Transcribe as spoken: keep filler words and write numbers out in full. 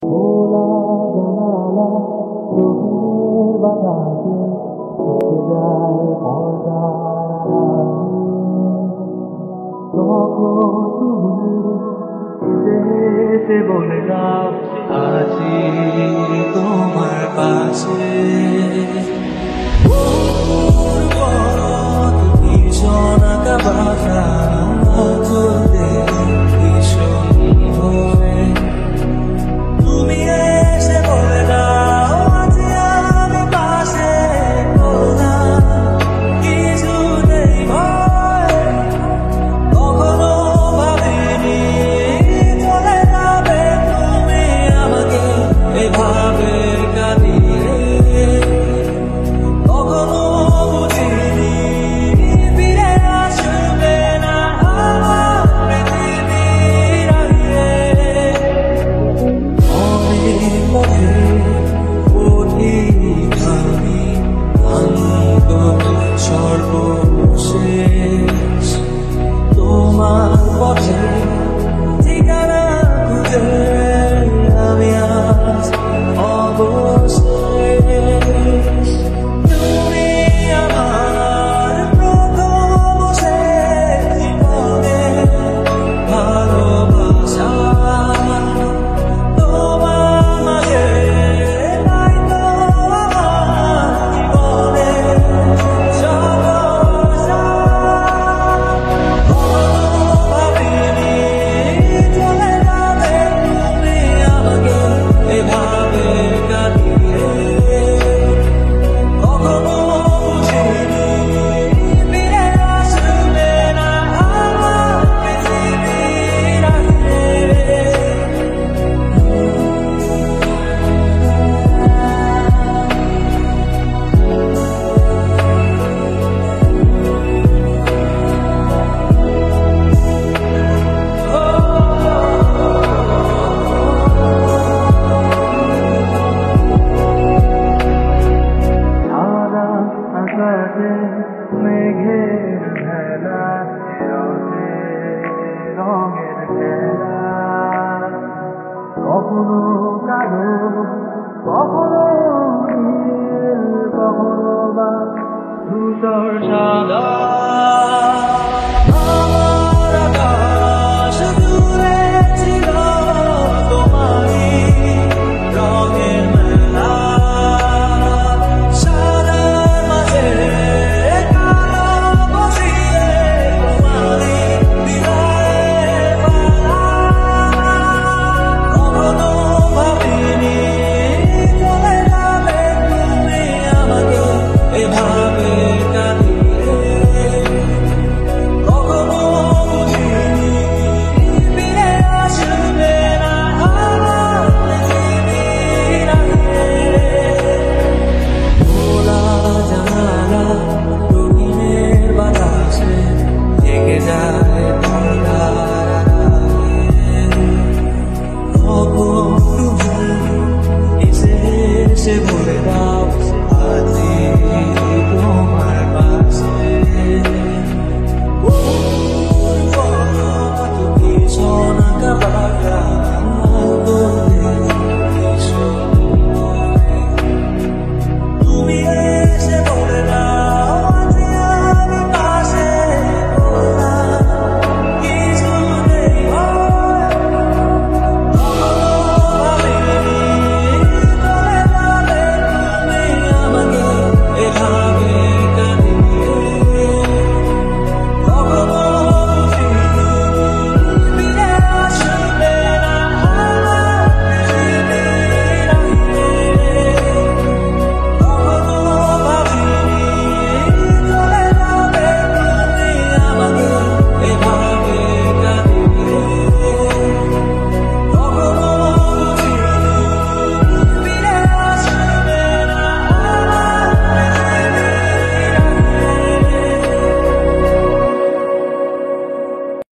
খোলা জানালা চোখের বাতাসে থেকে যায় পর্দার আড়ালে। তখন তুমি এসে এসে বলে দাও আছি তোমার পাশে। ভীষণ কাবাতা চলতে ভীষণ ভরে তুমি এসে বলে দাও আছি আমি পাশে। কোথা কিছু নেই ভয়, কখনো ভাবিনি চলে যাবে তুমি আমাকে এভাবে কাঁদিয়ে। কখনো বুঝিনি ফিরে আসবে না আমার পৃথিবীর আগে। অনেক পথে পথিক আমি ক্লান্ত সর্বশেষ তোমার পথে ঠিকানা খুঁজে আমি আজ অবশেষ। তুমি আমার প্রথম শেষ জীবনের ভালোবাসা। তোমার মাঝে নাই তো আমার জীবনের সব আশা। কখনো ভাবিনি চলে যাবে তুমি আমাকে এভাবে কাঁদিয়ে। কখনো বুঝিনি ফিরে আসবে না আমার পৃথিবীর আগে। সাদা আকাশে মেঘের ভেলা রঙে রঙের খেলা। কখনো কালো কখনো নীল কখনো বা ধূসর সাদা।